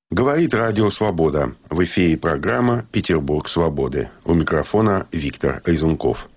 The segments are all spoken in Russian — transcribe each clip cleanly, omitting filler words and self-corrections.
Говорит Радио Свобода. В эфире программа «Петербург свободы». У микрофона Виктор Айзунков.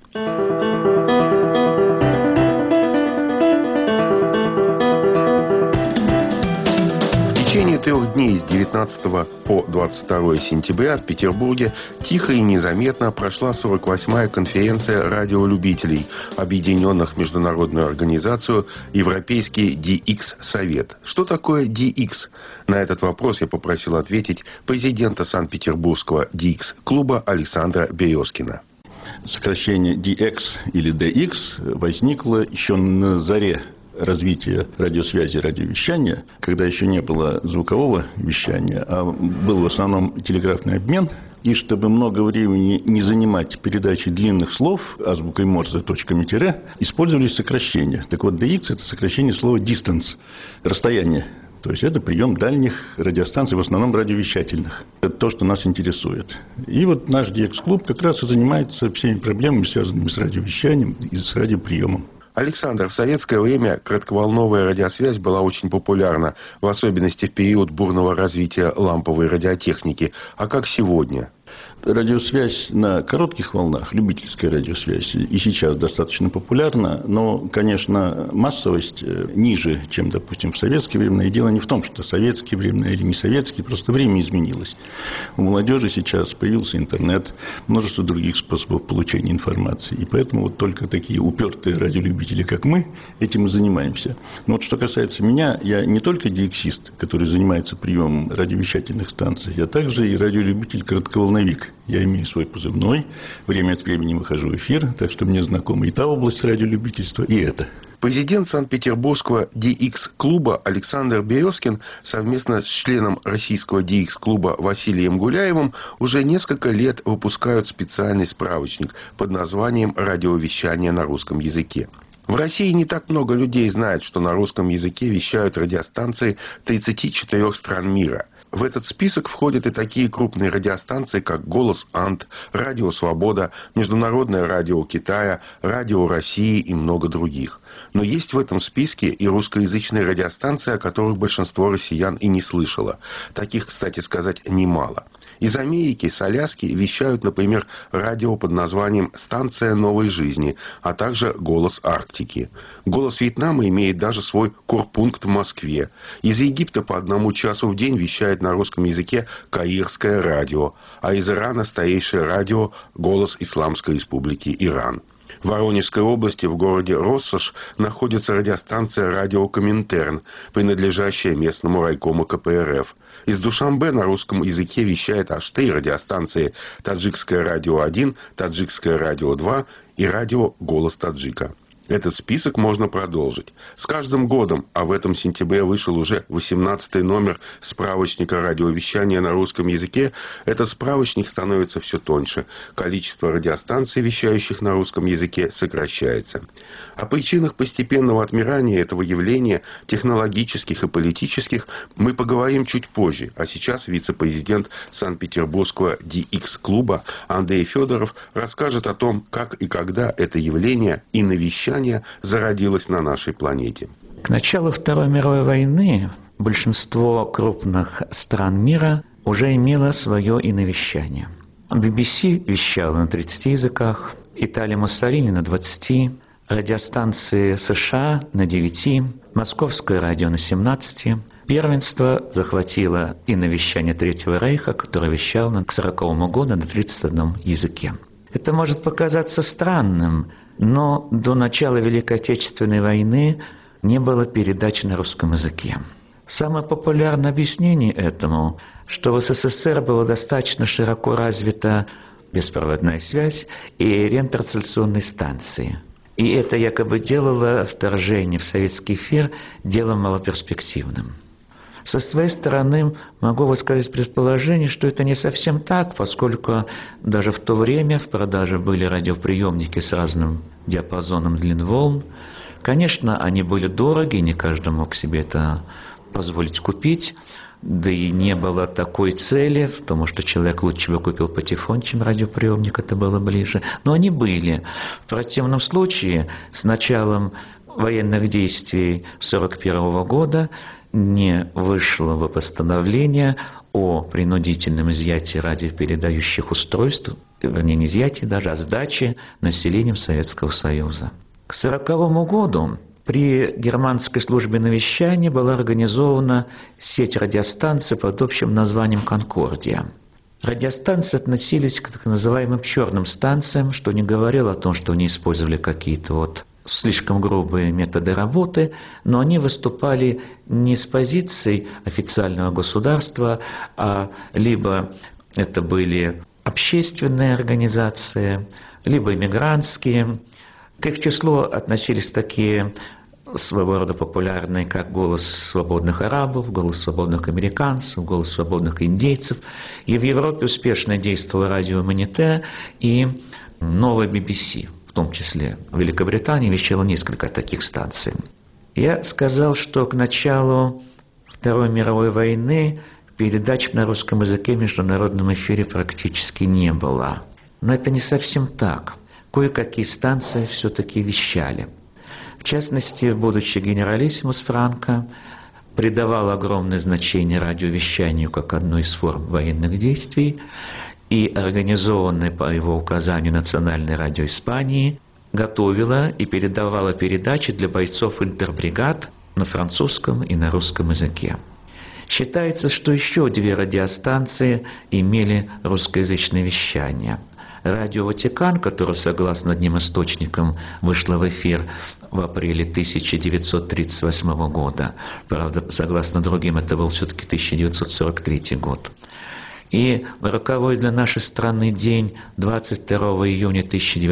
В течение 3 дней с 19 по 22 сентября в Петербурге тихо и незаметно прошла 48-я конференция радиолюбителей, объединенных в международную организацию Европейский DX-совет. Что такое DX? На этот вопрос я попросил ответить президента Санкт-Петербургского DX-клуба Александра Березкина. Сокращение DX или DX возникло еще на заре развития радиосвязи и радиовещания, когда еще не было звукового вещания, а был в основном телеграфный обмен. И чтобы много времени не занимать передачей длинных слов азбукой Морзе точками тире, использовались сокращения. Так вот, DX – это сокращение слова distance – расстояние. То есть это прием дальних радиостанций, в основном радиовещательных. Это то, что нас интересует. И вот наш DX-клуб как раз и занимается всеми проблемами, связанными с радиовещанием и с радиоприемом. Александр, в советское время кратковолновая радиосвязь была очень популярна, в особенности в период бурного развития ламповой радиотехники. А как сегодня? Радиосвязь на коротких волнах, любительская радиосвязь, и сейчас достаточно популярна, но, конечно, массовость ниже, чем, допустим, в советское время. И дело не в том, что советское время или не советское, просто время изменилось. У молодежи сейчас появился интернет, множество других способов получения информации. И поэтому вот только такие упертые радиолюбители, как мы, этим и занимаемся. Но вот что касается меня, я не только DX-ист, который занимается приемом радиовещательных станций, я также и радиолюбитель коротковолновик. Я имею свой позывной, время от времени выхожу в эфир, так что мне знакома и та область радиолюбительства, и это. Президент Санкт-Петербургского DX-клуба Александр Березкин совместно с членом российского DX-клуба Василием Гуляевым уже несколько лет выпускают специальный справочник под названием «Радиовещание на русском языке». В России не так много людей знает, что на русском языке вещают радиостанции 34 стран мира. В этот список входят и такие крупные радиостанции, как «Голос Анд», «Радио Свобода», Международное радио Китая, «Радио России» и много других. Но есть в этом списке и русскоязычные радиостанции, о которых большинство россиян и не слышало. Таких, кстати сказать, немало. Из Америки, с Аляски вещают, например, радио под названием «Станция новой жизни», а также «Голос Арктики». «Голос Вьетнама» имеет даже свой корпункт в Москве. Из Египта по 1 часу в день вещает на русском языке Каирское радио, а из Ирана старейшее радио «Голос Исламской Республики Иран». В Воронежской области в городе Россошь находится радиостанция «Радио Коминтерн», принадлежащая местному райкому КПРФ. Из Душанбе на русском языке вещает аж 3 радиостанции: «Таджикское радио 1», «Таджикское радио 2» и «Радио Голос Таджика». Этот список можно продолжить. С каждым годом, а в этом сентябре вышел уже 18-й номер справочника радиовещания на русском языке, этот справочник становится все тоньше. Количество радиостанций, вещающих на русском языке, сокращается. О причинах постепенного отмирания этого явления, технологических и политических, мы поговорим чуть позже. А сейчас вице-президент Санкт-Петербургского DX-клуба Андрей Федоров расскажет о том, как и когда это явление и навещание зародилось на нашей планете. К началу Второй мировой войны большинство крупных стран мира уже имело свое иновещание. BBC вещала на 30 языках, Италия Муссолини на 20, радиостанции США на 9, Московское радио на 17. Первенство захватило иновещание Третьего Рейха, которое вещало к 1940 году на 31 языке. Это может показаться странным, но до начала Великой Отечественной войны не было передач на русском языке. Самое популярное объяснение этому, что в СССР была достаточно широко развита беспроводная связь и ретрансляционные станции. И это якобы делало вторжение в советский эфир делом малоперспективным. Со своей стороны могу высказать предположение, что это не совсем так, поскольку даже в то время в продаже были радиоприемники с разным диапазоном длин волн. Конечно, они были дороги, не каждый мог себе это позволить купить, да и не было такой цели, потому что человек лучше бы купил патефон, чем радиоприемник, это было ближе. Но они были. В противном случае, с началом военных действий 1941 года не вышло бы постановление о принудительном изъятии радиопередающих устройств, вернее, не изъятии даже, а сдаче населением Советского Союза. К 1940 году при германской службе навещания была организована сеть радиостанций под общим названием «Конкордия». Радиостанции относились к так называемым черным станциям, что не говорило о том, что они использовали какие-то слишком грубые методы работы, но они выступали не с позицией официального государства, а либо это были общественные организации, либо иммигрантские. К их числу относились такие своего рода популярные, как «Голос свободных арабов», «Голос свободных американцев», «Голос свободных индейцев». И в Европе успешно действовало радио «Монете» и «Новая BBC». В том числе в Великобритании вещало несколько таких станций. Я сказал, что к началу Второй мировой войны передач на русском языке в международном эфире практически не было. Но это не совсем так. Кое-какие станции все-таки вещали. В частности, будучи генералиссимус Франко, придавал огромное значение радиовещанию как одной из форм военных действий, и организованная по его указанию Национальное радио Испании готовила и передавала передачи для бойцов интербригад на французском и на русском языке. Считается, что еще 2 радиостанции имели русскоязычное вещание. Радио «Ватикан», которое, согласно одним источникам, вышло в эфир в апреле 1938 года. Правда, согласно другим, это был все-таки 1943 год. И в роковой для нашей страны день 22 июня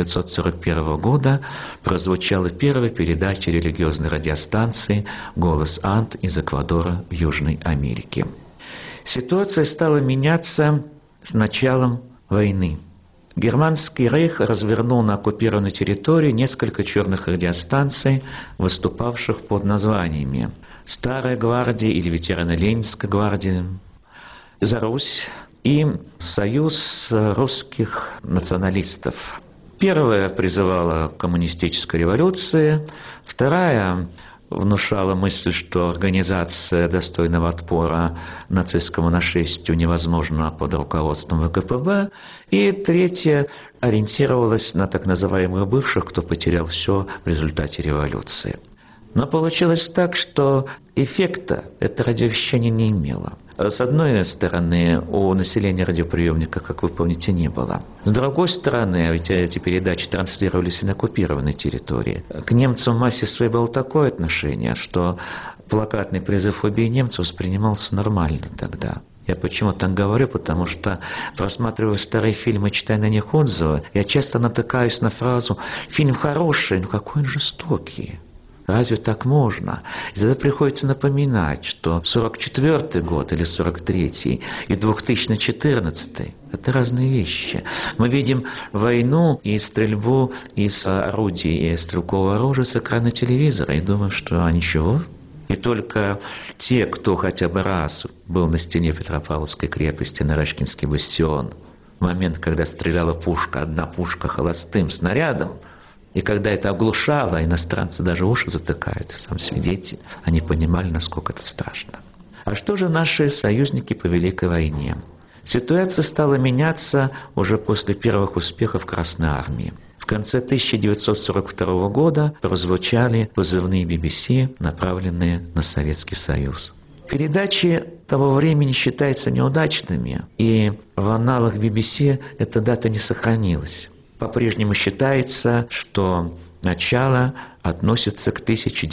1941 года прозвучала первая передача религиозной радиостанции «Голос Анд» из Эквадора в Южной Америке. Ситуация стала меняться с началом войны. Германский рейх развернул на оккупированной территории несколько черных радиостанций, выступавших под названиями «Старая гвардия» или «Ветераны Ленинской гвардии», «За Русь» и «Союз русских националистов». Первая призывала к коммунистической революции, вторая внушала мысль, что организация достойного отпора нацистскому нашествию невозможна под руководством ВКПБ, и третья ориентировалась на так называемых бывших, кто потерял все в результате революции. Но получилось так, что эффекта это радиовещание не имело. С одной стороны, у населения радиоприемника, как вы помните, не было. С другой стороны, ведь эти передачи транслировались и на оккупированной территории. К немцам в массе своей было такое отношение, что плакатный призыв «Убей немцев» воспринимался нормально тогда. Я почему так говорю? Потому что, просматривая старые фильмы, читая на них отзывы, я часто натыкаюсь на фразу «фильм хороший, но какой он жестокий». Разве так можно? И тогда приходится напоминать, что 44-й год или 43-й и 2014-й – это разные вещи. Мы видим войну и стрельбу из орудий и стрелкового оружия с экрана телевизора и думаем, что ничего. И только те, кто хотя бы раз был на стене Петропавловской крепости, на Рашкинский бастион, в момент, когда стреляла пушка, одна пушка холостым снарядом, и когда это оглушало, иностранцы даже уши затыкают, сам свидетель, они понимали, насколько это страшно. А что же наши союзники по Великой войне? Ситуация стала меняться уже после первых успехов Красной армии. В конце 1942 года прозвучали позывные BBC, направленные на Советский Союз. Передачи того времени считаются неудачными, и в аналах BBC эта дата не сохранилась. По-прежнему считается, что начало относится к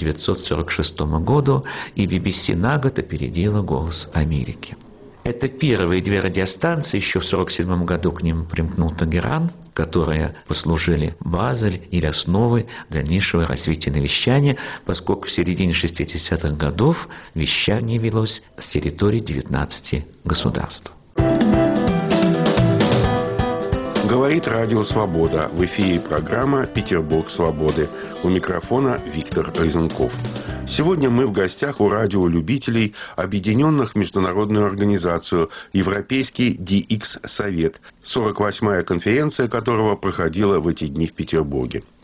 1946 году, и BBC на год опередила «Голос Америки». Это первые 2 радиостанции, еще в 1947 году к ним примкнул Тегеран, которые послужили базой или основой дальнейшего развития навещания, поскольку в середине 60-х годов вещание велось с территории 19 государств. Говорит Радио Свобода. В эфире программа «Петербург свободы». У микрофона Виктор Резунков. Сегодня мы в гостях у радиолюбителей, объединенных в международную организацию Европейский DX-совет, 48-я конференция которого проходила в эти дни в Петербурге.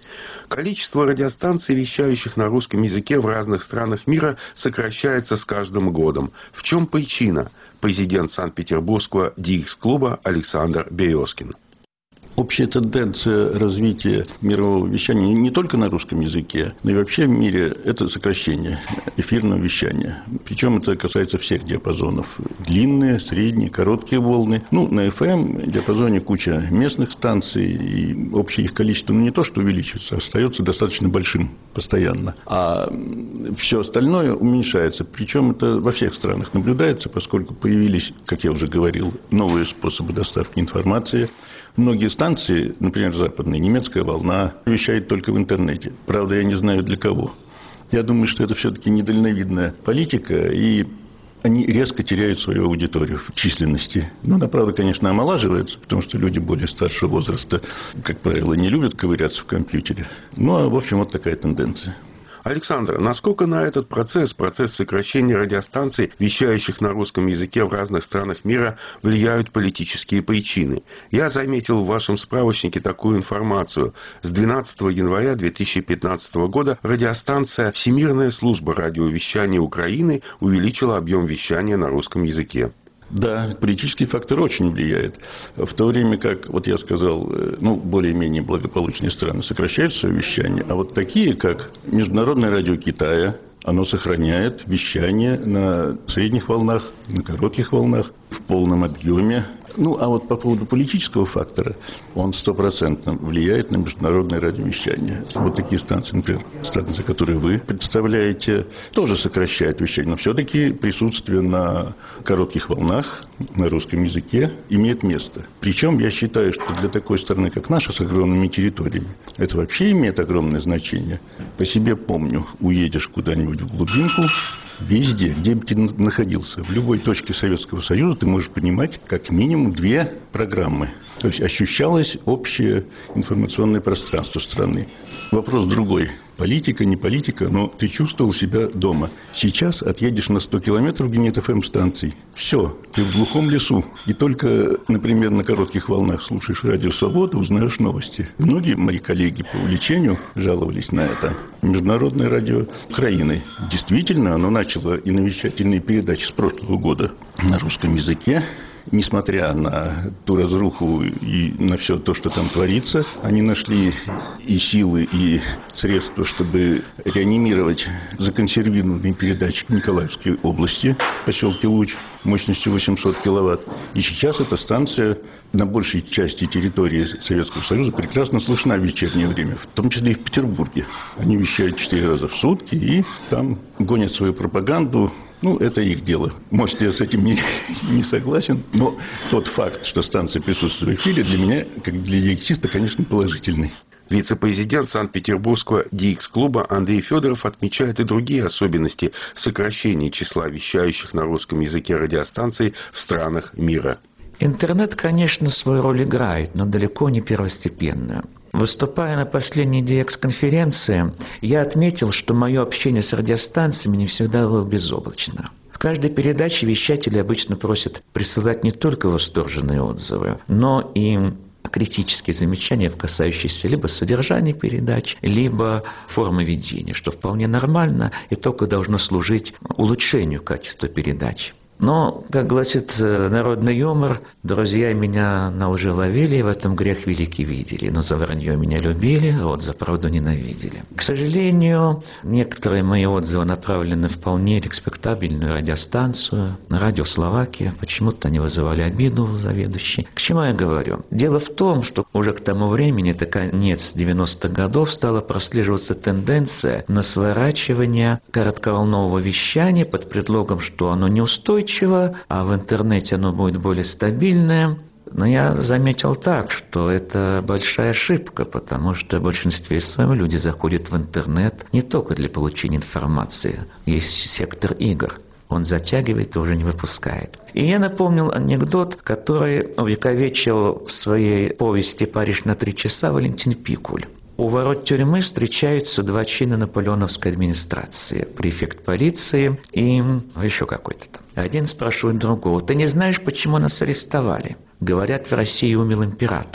Количество радиостанций, вещающих на русском языке в разных странах мира, сокращается с каждым годом. В чем причина? Президент Санкт-Петербургского DX-клуба Александр Березкин. Общая тенденция развития мирового вещания не только на русском языке, но и вообще в мире – это сокращение эфирного вещания. Причем это касается всех диапазонов. Длинные, средние, короткие волны. На FM диапазоне куча местных станций, и общее их количество не то что увеличивается, а остается достаточно большим постоянно. А все остальное уменьшается. Причем это во всех странах наблюдается, поскольку появились, как я уже говорил, новые способы доставки информации. Многие станции, например, западные, немецкая волна, вещает только в интернете. Правда, я не знаю для кого. Я думаю, что это все-таки недальновидная политика, и они резко теряют свою аудиторию в численности. Но она, правда, конечно, омолаживается, потому что люди более старшего возраста, как правило, не любят ковыряться в компьютере. В общем, вот такая тенденция. Александр, насколько на этот процесс сокращения радиостанций, вещающих на русском языке в разных странах мира, влияют политические причины? Я заметил в вашем справочнике такую информацию. С 12 января 2015 года радиостанция «Всемирная служба радиовещания Украины» увеличила объем вещания на русском языке. Да, политический фактор очень влияет. В то время как, вот я сказал, более-менее благополучные страны сокращают свое вещание, а вот такие, как Международное радио Китая, оно сохраняет вещание на средних волнах, на коротких волнах в полном объеме. А вот по поводу политического фактора, он 100% влияет на международное радиовещание. Вот такие станции, например, станция, которую вы представляете, тоже сокращает вещание, но все-таки присутствие на коротких волнах, на русском языке имеет место. Причем я считаю, что для такой страны, как наша, с огромными территориями, это вообще имеет огромное значение. По себе помню, уедешь куда-нибудь в глубинку, везде, где бы ты находился, в любой точке Советского Союза, ты можешь понимать как минимум 2 программы. То есть ощущалось общее информационное пространство страны. Вопрос другой. Политика, не политика, но ты чувствовал себя дома. Сейчас отъедешь на 100 километров, где нет FM-станций. Все, ты в глухом лесу. И только, например, на коротких волнах слушаешь радио «Свобода», узнаешь новости. Многие мои коллеги по увлечению жаловались на это. Международное радио Украины. Действительно, оно начало и навещательные передачи с прошлого года на русском языке. Несмотря на ту разруху и на все то, что там творится, они нашли и силы, и средства, чтобы реанимировать законсервированные передачи в Николаевской области, в поселке Луч, мощностью 800 киловатт. И сейчас эта станция на большей части территории Советского Союза прекрасно слышна в вечернее время, в том числе и в Петербурге. Они вещают 4 раза в сутки и там гонят свою пропаганду. Это их дело. Может, я с этим не согласен, но тот факт, что станция присутствует в эфире, для меня, как для диксиста, конечно, положительный. Вице-президент Санкт-Петербургского DX-клуба Андрей Федоров отмечает и другие особенности сокращения числа вещающих на русском языке радиостанций в странах мира. Интернет, конечно, свою роль играет, но далеко не первостепенную. Выступая на последней DX-конференции, я отметил, что мое общение с радиостанциями не всегда было безоблачно. В каждой передаче вещатели обычно просят присылать не только восторженные отзывы, но и критические замечания, касающиеся либо содержания передач, либо формы ведения, что вполне нормально и только должно служить улучшению качества передач. Но, как гласит народный юмор, друзья меня на лжи ловили, и в этом грех великий видели. Но за вранье меня любили, а вот за правду ненавидели. К сожалению, некоторые мои отзывы направлены вполне респектабельную радиостанцию, на радио Словакия. Почему-то они вызывали обиду у заведующей. К чему я говорю? Дело в том, что уже к тому времени, это конец 90-х годов, стала прослеживаться тенденция на сворачивание коротковолнового вещания под предлогом, что оно неустойчиво, а в интернете оно будет более стабильное. Но я заметил так, что это большая ошибка, потому что в большинстве своем люди заходят в интернет не только для получения информации. Есть сектор игр. Он затягивает и уже не выпускает. И я напомнил анекдот, который увековечил в своей повести «Париж на 3 часа» Валентин Пикуль. У ворот тюрьмы встречаются 2 чина наполеоновской администрации. Префект полиции и еще какой-то там. Один спрашивает другого: «Ты не знаешь, почему нас арестовали?» Говорят, в России умер император.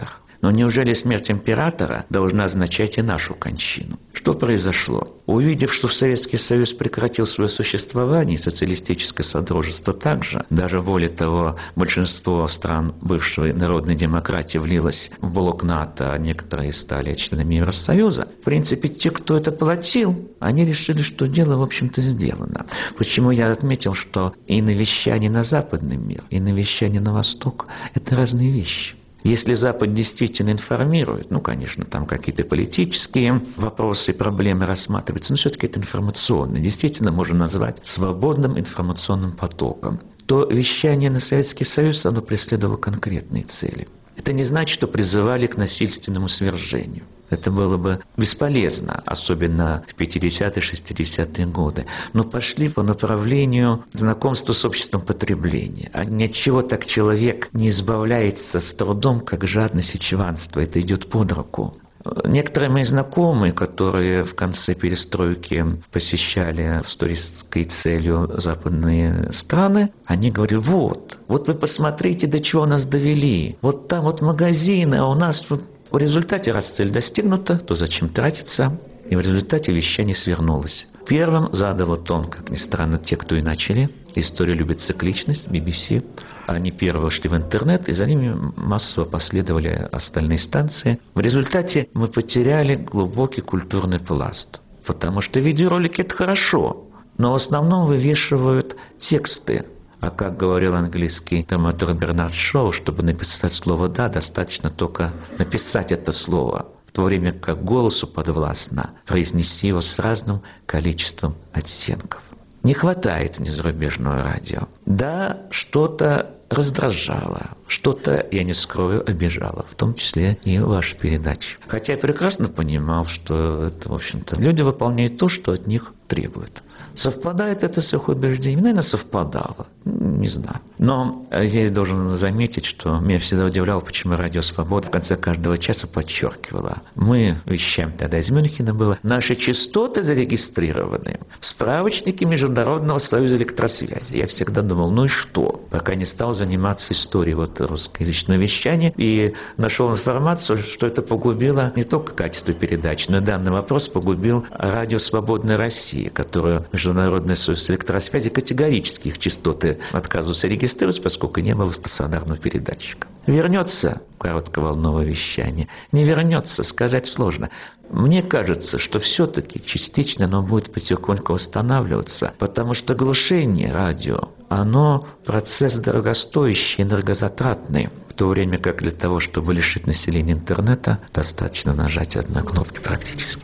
Но неужели смерть императора должна означать и нашу кончину? Что произошло? Увидев, что Советский Союз прекратил свое существование, социалистическое содружество также, даже более того, большинство стран бывшей народной демократии влилось в блок НАТО, а некоторые стали членами Евросоюза. В принципе, те, кто это платил, они решили, что дело, в общем-то, сделано. Почему я отметил, что и навещание на западный мир, и навещание на восток – это разные вещи. Если Запад действительно информирует, конечно, там какие-то политические вопросы и проблемы рассматриваются, но все-таки это информационно, действительно можно назвать свободным информационным потоком, то вещание на Советский Союз, оно преследовало конкретные цели. Это не значит, что призывали к насильственному свержению. Это было бы бесполезно, особенно в 50-е, 60-е годы. Но пошли по направлению знакомства с обществом потребления. А ни от чего так человек не избавляется с трудом, как жадность и чванство. Это идет под руку. Некоторые мои знакомые, которые в конце перестройки посещали с туристской целью западные страны, они говорили, вот вы посмотрите, до чего нас довели. Вот там вот магазины, а у нас вот в результате, раз цель достигнута, то зачем тратиться? И в результате вещание свернулось. Первым задало тон, как ни странно, те, кто и начали. История любит цикличность, BBC. Они первые шли в интернет, и за ними массово последовали остальные станции. В результате мы потеряли глубокий культурный пласт. Потому что видеоролики – это хорошо, но в основном вывешивают тексты. А как говорил английский драматург Бернард Шоу, чтобы написать слово «да», достаточно только написать это слово, в то время как голосу подвластно произнести его с разным количеством оттенков. Не хватает незарубежного радио. Да, что-то раздражало, что-то, я не скрою, обижало, в том числе и ваши передачи. Хотя я прекрасно понимал, что это, в общем-то, люди выполняют то, что от них требуют. Совпадает это с их убеждением? Наверное, совпадало. Не знаю. Но здесь должен заметить, что меня всегда удивляло, почему Радио Свобода в конце каждого часа подчеркивала. Мы вещаем, тогда из Мюнхена было, наши частоты зарегистрированы в справочнике Международного союза электросвязи. Я всегда думал, ну и что? Пока не стал заниматься историей русскоязычного вещания и нашел информацию, что это погубило не только качество передач, но и данный вопрос погубил Радио Свободной России, которую Международный союз электросвязи категорически их частоты отказывался регистрировать, поскольку не было стационарного передатчика. Вернется коротковолновое вещание, не вернется, сказать сложно. Мне кажется, что все-таки частично оно будет потихоньку восстанавливаться, потому что глушение радио, оно процесс дорогостоящий, энергозатратный, в то время как для того, чтобы лишить населения интернета, достаточно нажать одной кнопки практически.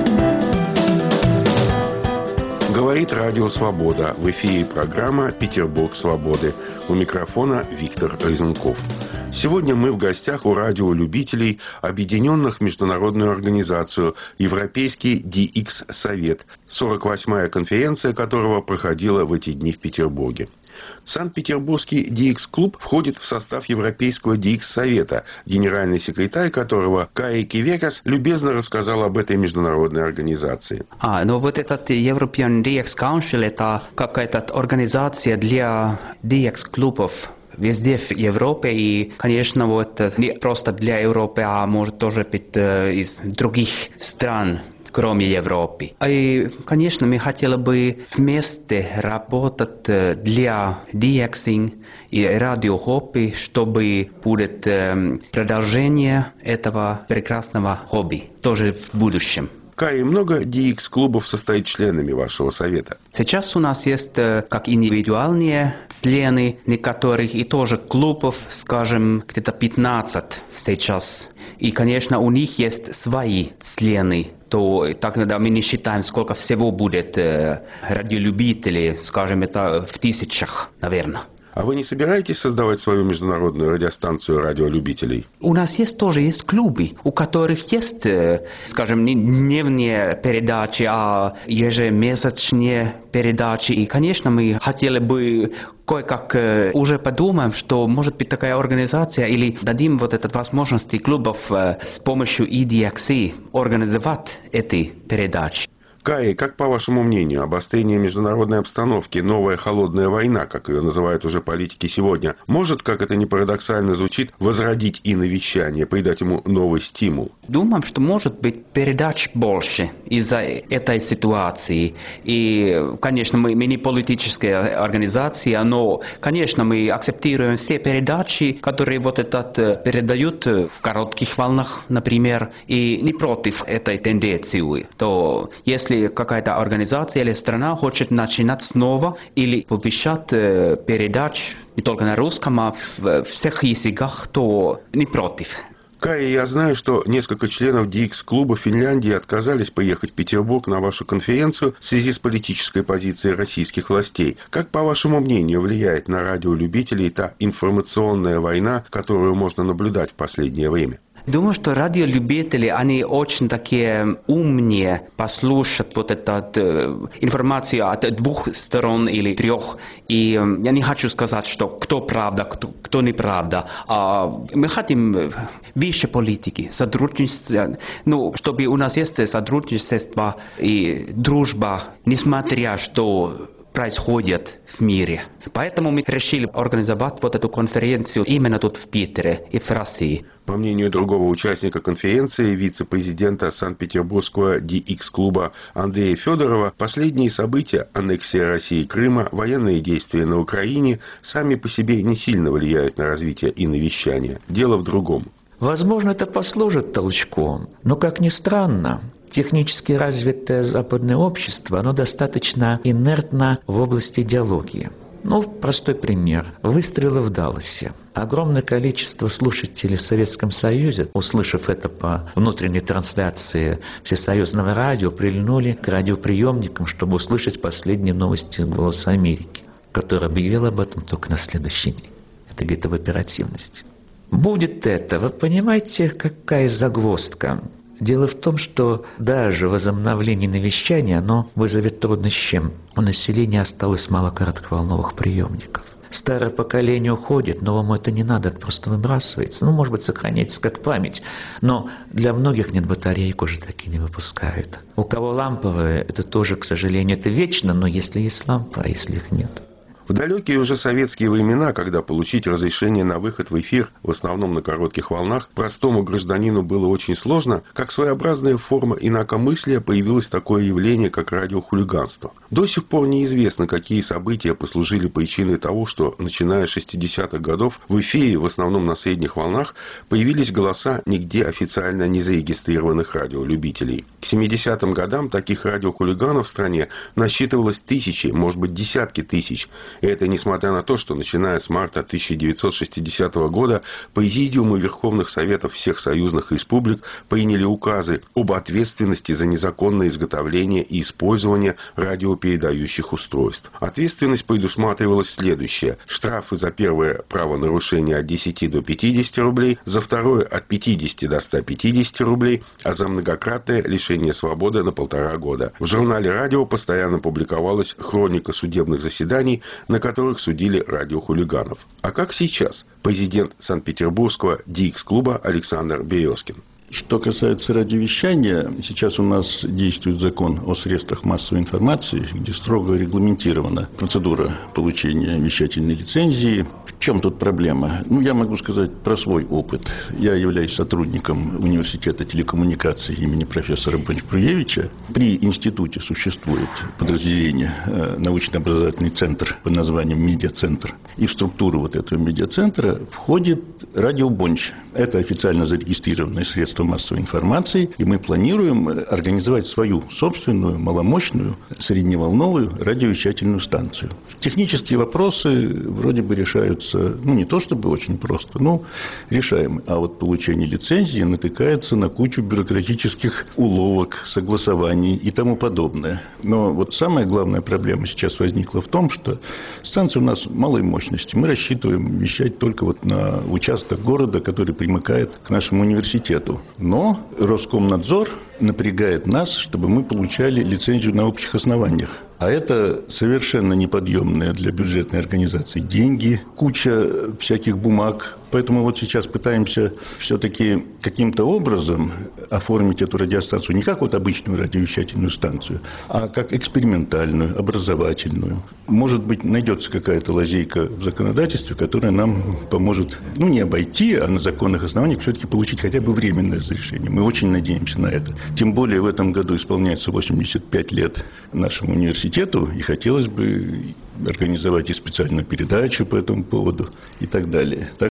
Говорит Радио Свобода. В эфире программа «Петербург свободы». У микрофона Виктор Резунков. Сегодня мы в гостях у радиолюбителей, объединенных в международную организацию Европейский DX-совет, 48-я конференция которого проходила в эти дни в Петербурге. Санкт-Петербургский DX-клуб входит в состав Европейского DX-совета, генеральный секретарь которого Кай Киверас любезно рассказал об этой международной организации. Вот этот European DX Council – это какая-то организация для DX-клубов везде в Европе, и, конечно, не просто для Европы, а может тоже быть из других стран, кроме Европы. И, конечно, мы хотели бы вместе работать для DXing и радиохобби, чтобы будет продолжение этого прекрасного хобби тоже в будущем. Кай, много DX-клубов состоит членами вашего совета? Сейчас у нас есть как индивидуальные члены некоторых, и тоже клубов, скажем, где-то 15 сейчас. И, конечно, у них есть свои члены. То тогда мы не считаем, сколько всего будет радиолюбителей, скажем, это в тысячах, наверное. А вы не собираетесь создавать свою международную радиостанцию радиолюбителей? У нас тоже есть клубы, у которых есть, скажем, не дневные передачи, а ежемесячные передачи. И, конечно, мы хотели бы кое-как уже подумаем, что может быть такая организация, или дадим эту возможность клубов с помощью EDXI организовать эти передачи. Кай, как по вашему мнению, обострение международной обстановки, новая холодная война, как ее называют уже политики сегодня, может, как это ни парадоксально звучит, возродить иновещание, придать ему новый стимул? Думаю, что может быть передач больше из-за этой ситуации. И, конечно, мы не политическая организация, но, конечно, мы акцептируем все передачи, которые вот этот передают в коротких волнах, например, и не против этой тенденции. То если какая-то организация или страна хочет начинать снова или повышать передач не только на русском, а в всех языках, то не против. Кая, я знаю, что несколько членов DX-клуба Финляндии отказались поехать в Петербург на вашу конференцию в связи с политической позицией российских властей. Как, по вашему мнению, влияет на радиолюбителей та информационная война, которую можно наблюдать в последнее время? Думаю, что радиолюбители, они очень такие умные послушать вот эту информацию от двух сторон или трех. И я не хочу сказать, что кто правда, кто неправда. Мы хотим выше политики, сотрудничество, чтобы у нас есть сотрудничество и дружба, несмотря что происходит в мире. Поэтому мы решили организовать вот эту конференцию именно тут в Питере и в России. По мнению другого участника конференции, вице-президента Санкт-Петербургского DX-клуба Андрея Федорова, последние события, аннексия России Крыма, военные действия на Украине, сами по себе не сильно влияют на развитие иновещания. Дело в другом. Возможно, это послужит толчком, но, как ни странно, технически развитое западное общество, оно достаточно инертно в области идеологии. Простой пример. Выстрелы в Далласе. Огромное количество слушателей в Советском Союзе, услышав это по внутренней трансляции всесоюзного радио, прильнули к радиоприемникам, чтобы услышать последние новости «Голоса Америки», который объявил об этом только на следующий день. Это говорит об оперативности. Будет это, вы понимаете, какая загвоздка? Дело в том, что даже возобновление навещания, оно вызовет трудность с чем? У населения осталось мало коротковолновых приемников. Старое поколение уходит, новому это не надо, это просто выбрасывается. Может быть, сохраняется как память, но для многих нет батареек, уже такие не выпускают. У кого ламповые, это тоже, к сожалению, это вечно, но если есть лампа, а если их нет. В далекие уже советские времена, когда получить разрешение на выход в эфир, в основном на коротких волнах, простому гражданину было очень сложно, как своеобразная форма инакомыслия появилось такое явление, как радиохулиганство. До сих пор неизвестно, какие события послужили причиной того, что, начиная с 60-х годов, в эфире, в основном на средних волнах, появились голоса нигде официально не зарегистрированных радиолюбителей. К 70-м годам таких радиохулиганов в стране насчитывалось тысячи, может быть, десятки тысяч. И это несмотря на то, что начиная с марта 1960 года Президиумы Верховных Советов всех союзных республик приняли указы об ответственности за незаконное изготовление и использование радиопередающих устройств. Ответственность предусматривалась следующая. Штрафы за первое правонарушение от 10 до 50 рублей, за второе от 50 до 150 рублей, а за многократное лишение свободы на 1,5 года. В журнале «Радио» постоянно публиковалась хроника судебных заседаний, на которых судили радиохулиганов. А как сейчас? Президент Санкт-Петербургского DX-клуба Александр Березкин. Что касается радиовещания, сейчас у нас действует закон о средствах массовой информации, где строго регламентирована процедура получения вещательной лицензии. В чем тут проблема? Я могу сказать про свой опыт. Я являюсь сотрудником Университета телекоммуникаций имени профессора Бонч-Пруевича. При институте существует подразделение, научно-образовательный центр под названием «Медиацентр». И в структуру вот этого медиацентра входит радио Бонч. Это официально зарегистрированное средство массовой информации, и мы планируем организовать свою собственную маломощную средневолновую радиовещательную станцию. Технические вопросы вроде бы решаются, не то чтобы очень просто, но решаем. А вот получение лицензии натыкается на кучу бюрократических уловок, согласований и тому подобное. Но вот самая главная проблема сейчас возникла в том, что станция у нас малой мощности. Мы рассчитываем вещать только вот на участок города, который примыкает к нашему университету. Но Роскомнадзор напрягает нас, чтобы мы получали лицензию на общих основаниях. А это совершенно неподъемные для бюджетной организации деньги, куча всяких бумаг. Поэтому вот сейчас пытаемся все-таки каким-то образом оформить эту радиостанцию не как вот обычную радиовещательную станцию, а как экспериментальную, образовательную. Может быть, найдется какая-то лазейка в законодательстве, которая нам поможет, не обойти, а на законных основаниях все-таки получить хотя бы временное разрешение. Мы очень надеемся на это. Тем более в этом году исполняется 85 лет нашему университету, и хотелось бы организовать и специальную передачу по этому поводу и так далее.